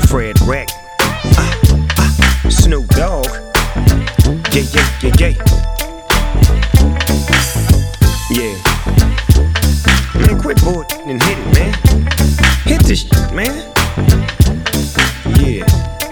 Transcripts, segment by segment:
Fred Wreck, Snoop Dogg, yeah. Yeah. Man, quit bored and hit it, man. Hit this shit, man. Yeah.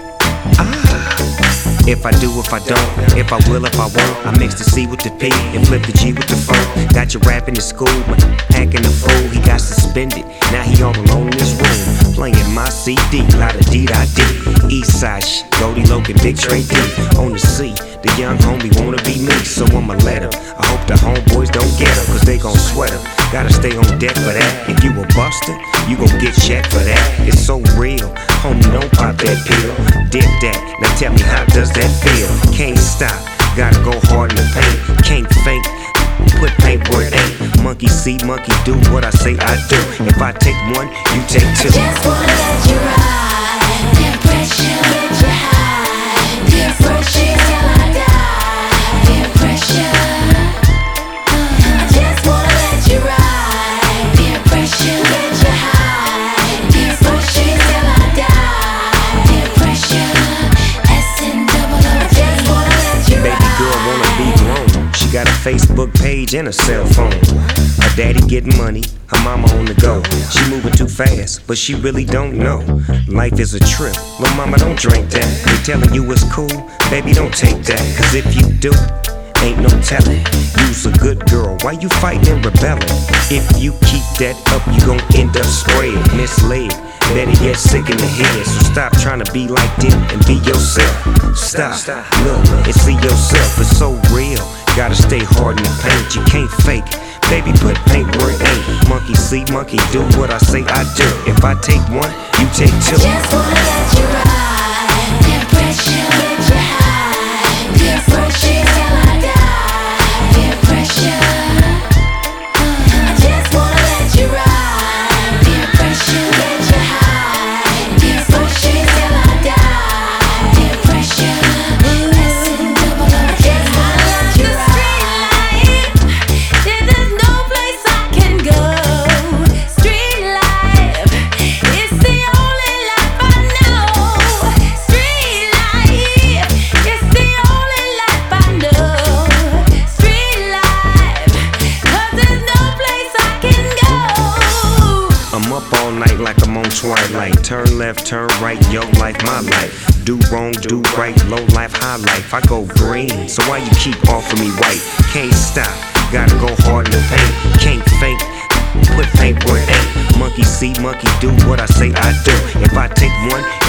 If I do, if I don't, if I will, if I won't, I mix the C with the P and flip the G with the phone. Got you rapping in school, but acting a fool. He got suspended, now he all alone in his room, playing my CD, lot of D.D. Eastside shit, Goldie Logan, Big Trey D. On the C, the young homie wanna be me, so I'ma let him. I hope the homeboys don't get him, cause they gon' sweat him. Gotta stay on deck for that. If you a buster, you gon' get checked for that. It's so real, homie, don't pop that pill. Dip that, now tell me how does that feel? Can't stop, gotta go hard in the paint. Can't fake, put paint where it ain't. Monkey see, monkey do what I say I do. If I take one, you take two. I just wanna let you ride. Peer pressure, get you high. Peer pressure till I die. Peer pressure. I just wanna let you ride. Peer pressure, get you high. Peer pressure till I die. Peer pressure. S&OO. I just wanna let you ride. Baby girl wanna be grown. She got a Facebook page and a cell phone. Her daddy getting money, her mama on the go. She moving too fast, but she really don't know. Life is a trip, little mama don't drink that. They telling you it's cool, baby don't take that. Cause if you do, ain't no telling. You's a good girl, why you fighting and rebelling? If you keep that up, you gon' end up spread, misled. Better yet, sick in the head. So stop trying to be like them and be yourself. Stop, look, and see yourself. It's so real. Gotta stay hard in the paint. You can't fake. Baby, put paint where it ain't. Monkey see, monkey do what I say I do. If I take one, you take two. I just wanna let you ride. Peer pressure, get you high. Peer pressure till I die. Peer pressure. I just wanna let you ride. Peer pressure, get you high. Peer pressure till I die. Peer pressure. S&OO. I just wanna let you ride. There's no place I can go. Street life, it's the only life I know. Street life, it's the only life I know. Street life, 'cause there's no place I can go. I'm up all night like I'm on twilight. Turn left, turn right, yo life, my life. Do wrong, do right, low life, high life. I go green, so why you keep offering me white? Can't stop, gotta go hard in the paint. Can't fake, put paint where it ain't. Monkey see, monkey do what I say I do. If I take one,